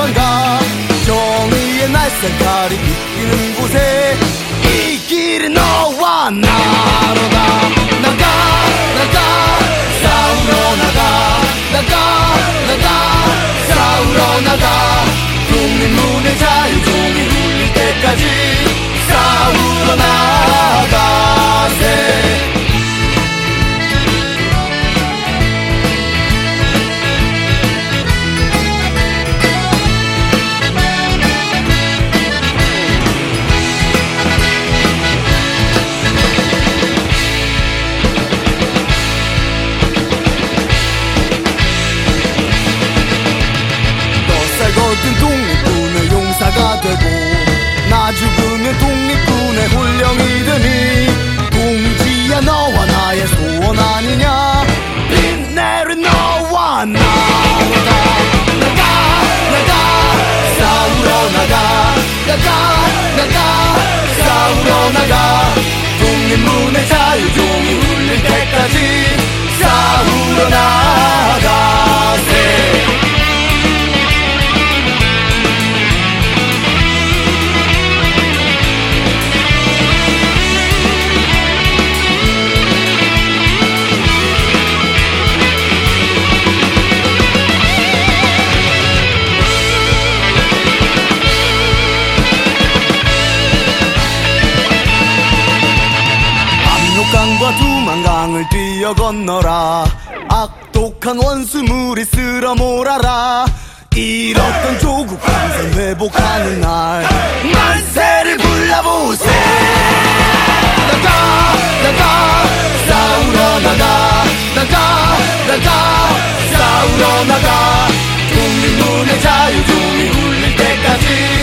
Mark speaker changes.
Speaker 1: 도망가. 정의의 날색깔이 비키는 곳에 이 길은 너와 나로다. 나가 싸우러 나가 싸우러 나가. 독립문의 자유종이 울릴 때까지 싸우러 나가세. 독립군의 용사가 되고 나 죽으면 독립군의 홀령이 되니 동지야 너와 나의 소원 아니냐. 비 내린 너와 나로다. 나가 싸우러 나가 싸우러 나가. 독립문의 자유종이 울릴 때까지 싸우러 나가세. 강과 두만강을 뛰어 건너라. 악독한 원수물이 쓸어 몰아라. 잃었던 조국 감성 회복하는 날 만세를 불러보세. 나가 싸우러 나가 싸우러 나가. 독립문의 자유종이 울릴 때까지